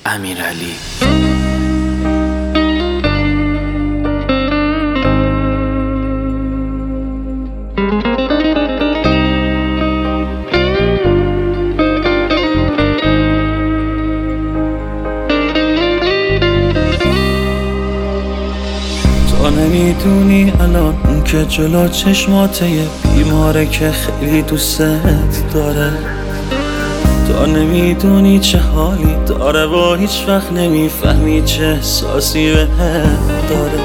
امیرعلی. تو نمیدونی الان اون که جلو چشماته یه بیماره که خیلی دوست داره. تو نمیدونی چه حالی داره و هیچ وقت نمیفهمی چه احساسی بهت داره.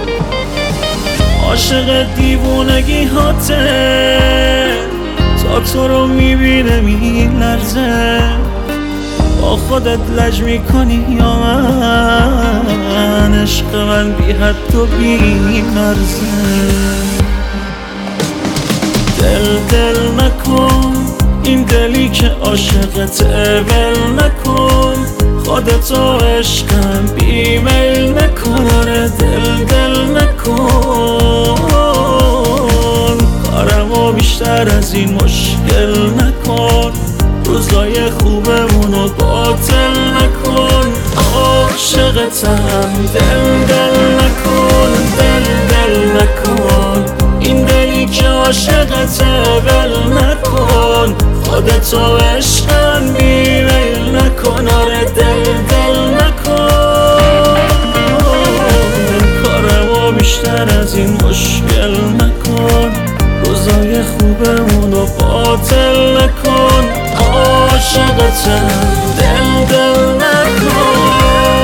عاشق دیوونگی هاته، تا تو رو میبینه میلرزه. با خودت لج میکنی یا من؟ عشق من بی حد و بی مرزه. دل نکن، این دلی که عاشقته ول نکن. خودتو عشقم بی میل نکن. آره دل نکن، کارمو بیشتر از این مشکل نکن. روزای خوبمونو باطل نکن. عاشقتم دل نکن. دل نکن، این دلی که عاشقته ول نکن. خودتو عشقم بی میل نکن. آره دل نکن، کارمو بیشتر از این مشکل نکن. روزای خوبمونو باطل نکن. عاشقتم دل نکن.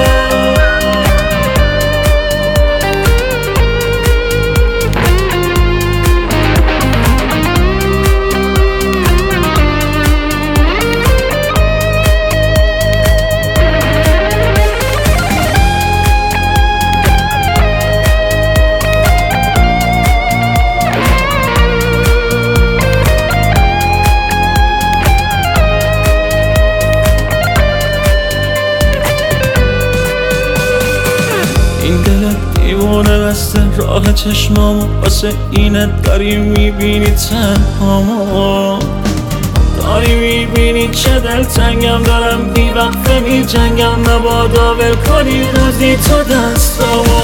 این دلت دیوانه بسته راه چشمامو، واسه اینت داری میبینی تنهامو. داری میبینی چه دلتنگم، دارم بی وقفه میجنگم. مبادا ول کنی روزی تو دستامو.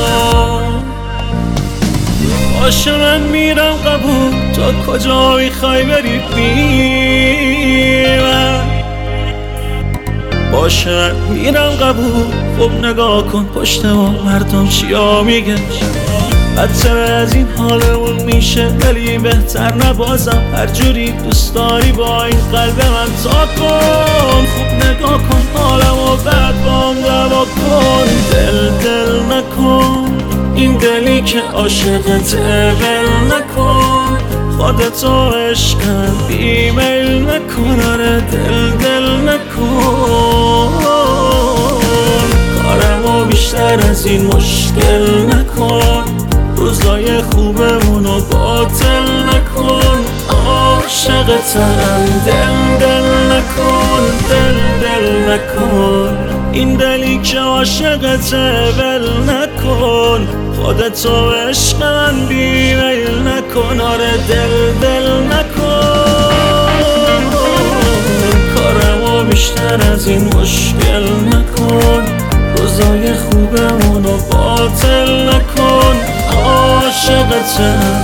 باشه من میرم قبول، تا کجا میخوای بری بی من؟ باشه من میرم قبول. خب نگاه کن پشت ما مردم چیا میگن. بدتر از این حالمون میشه ولی بهتر نبازم. هر جوری دوست داری با این قلب من تا کن. خوب نگاه کن حالمو بعد بام دوا کن. دل نکن، این دلی که عاشقته ول نکن. خودتو عشقم بی میل نکن. آره دل نکن، کارمو بیشتر از این مشکل نکن. روزای خوبمونو باطل نکن. عاشقتم دل نکن. دل نکن، این دلی که عاشقته ول نکن. خودتو عشق من بی میل نکن. آره دل نکن، کارمو بیشتر از این مشکل نکن. روزای خوبمونو باطل نکن. عاشقتم